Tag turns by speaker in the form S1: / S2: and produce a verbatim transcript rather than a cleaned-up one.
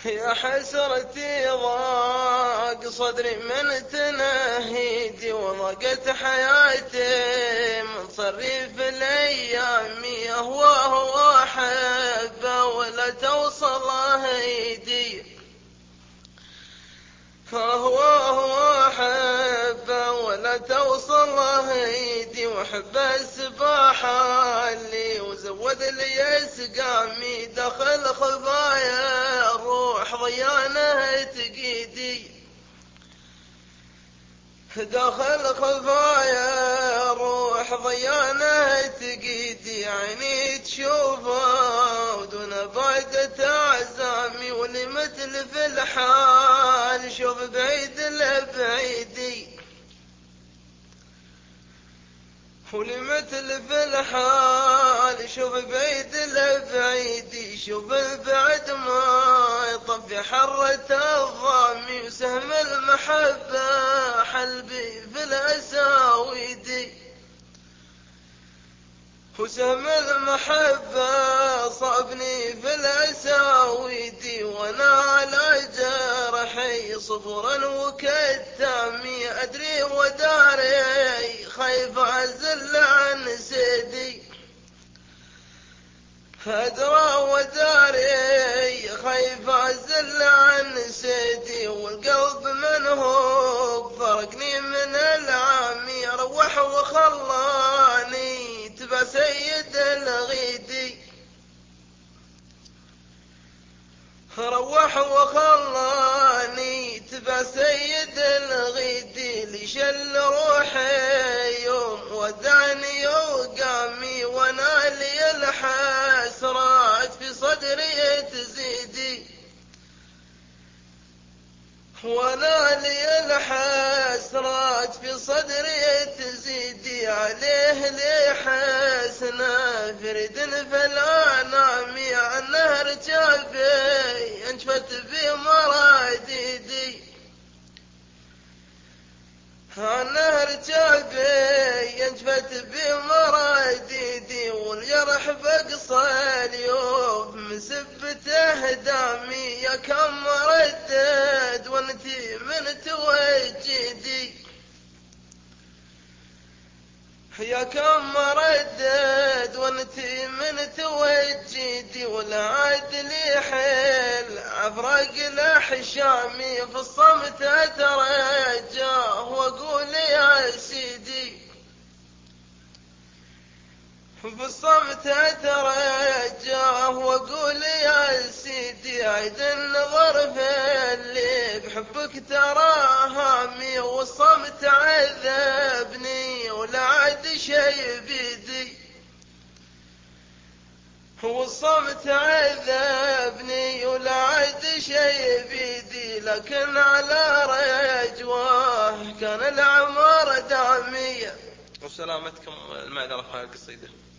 S1: يا حسرتي ضاق صدري من تنهيدي، وضاقت حياتي من صريف الايام. اهواه واحبه ولا توصله ايدي، اهواه واحبه ولا توصله ايدي. وحب السباحه اللي وزود لي اسقامي، دخل خفايا الروح ضيانه تقيدي، دخل خفايا الروح ضيانه تقيدي. عيني تشوفه ودون بعدة اعزامي، واللي مثل في الحال شوف بعيد البعيدي، واللي مثل في الحال شوف بعيد البعيدي. شوف البعد ما يطفي حرة الظامي، وسهم المحبة حلبي في الأساويدي، وسهم المحبة صابني في الأساويدي. وانا على جرحي صبرا وكتامي، ادري وداري خايف اعزل عن سيدي، أدرى وداري خايف أعزل عن سيدي. والقلب من هو فرقني من العامي، روح وخلاني تبع سيد الغيدي، روح وخلاني تبع سيد الغيدي. لشل روحي يوم ودعني وقامي، وانا لي الحسرات في صدري تزيدي، وانا لي الحسرات في صدري تزيدي. عليه لي حسنه فرد في الانام، عن نهر جابي انشفت في مراديدي، عن نهر جابي انشفت في مراديدي. والجرح بقصى اليوم مسبته دامي، يا كم ردد وانتي من توجدي، يا كم ردد وانتي من توجدي. ولا عاد لي حيل عفرق الاحشامي، في الصمت اترجاه واقول يا سيدي، في الصمت اترجاه واقول يا سيدي. عيد النظر في اللي بحبك تراهامي، والصمت عذبني ولا عاد شي بيدي، والصمت عذبني ولا عاد شي بيدي. لكن على رجواه كان العمر دامية. وسلامتكم المعذرة في هذه القصيدة.